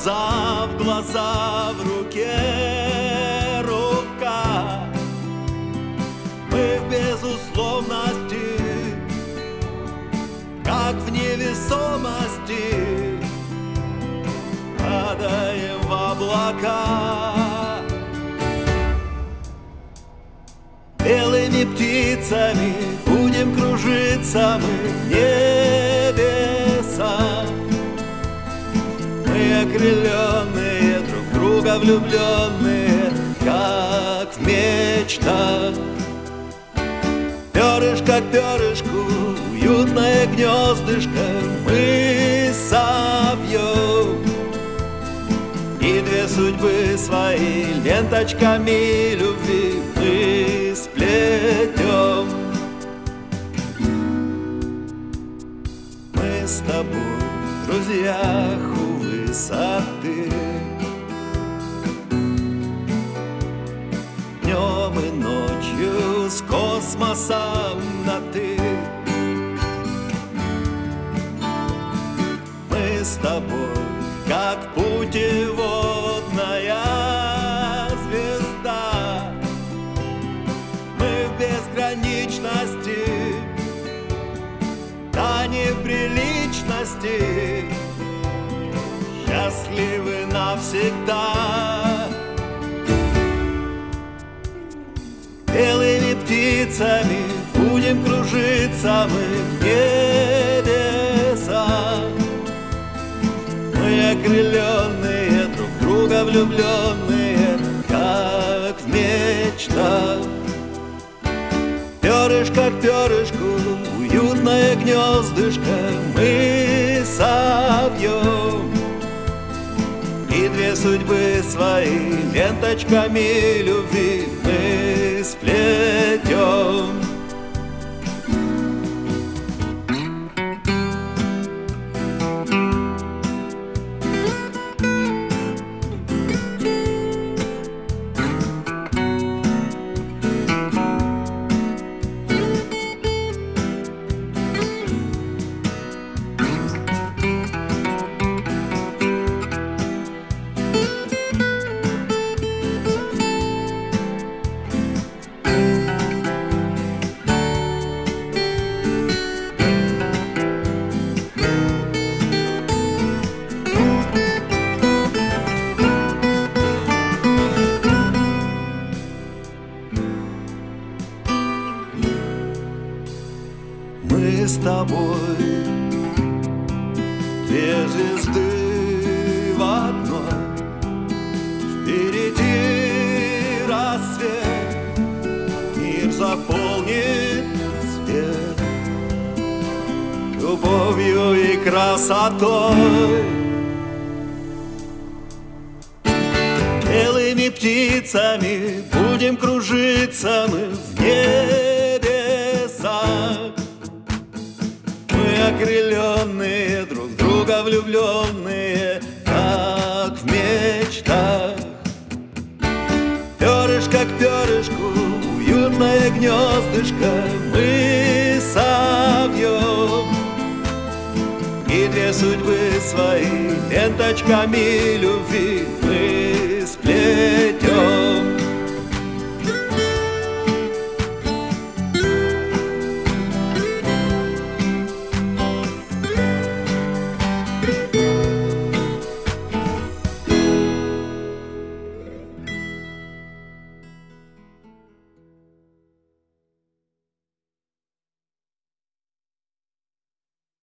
в глаза, в руке рука. Мы в безусловности, как в невесомости, падаем в облака. Белыми птицами будем кружиться мы в небесах. Мы окрыленные, друг друга влюбленные, как в мечтах. Перышко к перышку, уютное гнездышко мы совьем, и две судьбы свои ленточками любви мы сплетем. Мы с тобой в друзьях у высоты, днем и ночью с космосом на «ты». Мы с тобой как путеводная звезда. Мы в безграничности, до неприличности, счастливы навсегда. Белыми птицами будем кружиться мы в небесах. Мы окрыленные, друг друга влюбленные, как в мечтах. Перышко к перышку, уютное гнездышко мы совьем, и две судьбы свои ленточками любви мы сплетем. Мы с тобой две звезды в одной. Впереди рассвет, мир заполнит свет любовью и красотой. Белыми птицами будем кружиться мы в небесах. Мы окрыленные, друг друга влюбленные, как в мечтах. Перышко к перышку, уютное гнездышко мы совьем, и две судьбы свои ленточками любви мы сплетем.